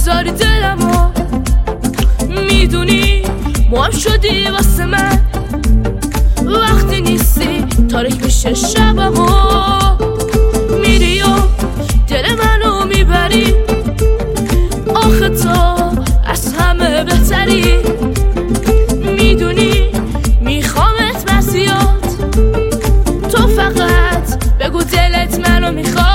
میذاری دلمو، میدونی مهم شدی واسه من، وقتی نیستی تاریک میشه شبمو، میری و دل منو میبری، آخه تو از همه بهتری، میدونی میخوامت بزیاد، تو فقط بگو دلت منو میخواد.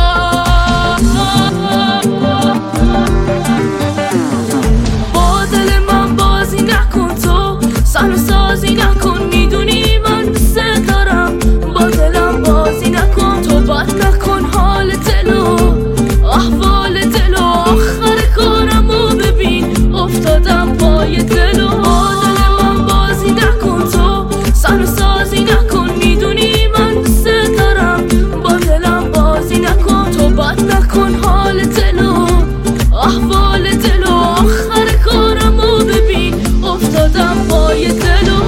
با دل من بازی نکن، تو سهم سازی نکن، میدونی من دوست دارم، با دلم بازی نکن، تو بد نکن حال دلو، احوال دلو، آخر کارمو ببین افتادم پای دلو. با دل من بازی نکن، تو سهم سازی نکن، میدونی من دوست دارم، با دلم بازی نکن، تو بد نکن حال دلو، احوال دلو، آخر کارمو ببین افتادم پای دلو.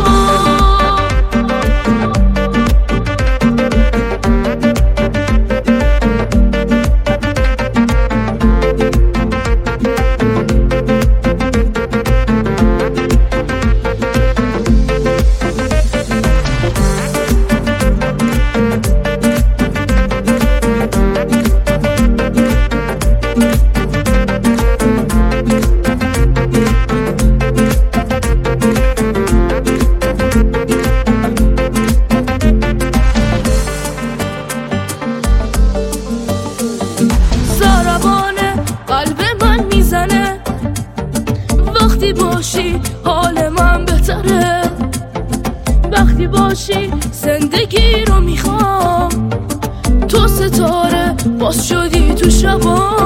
قلب من میزنه وقتی باشی، حال من بهتره وقتی باشی، زندگی رو میخوام، تو ستاره باز شدی تو شبا،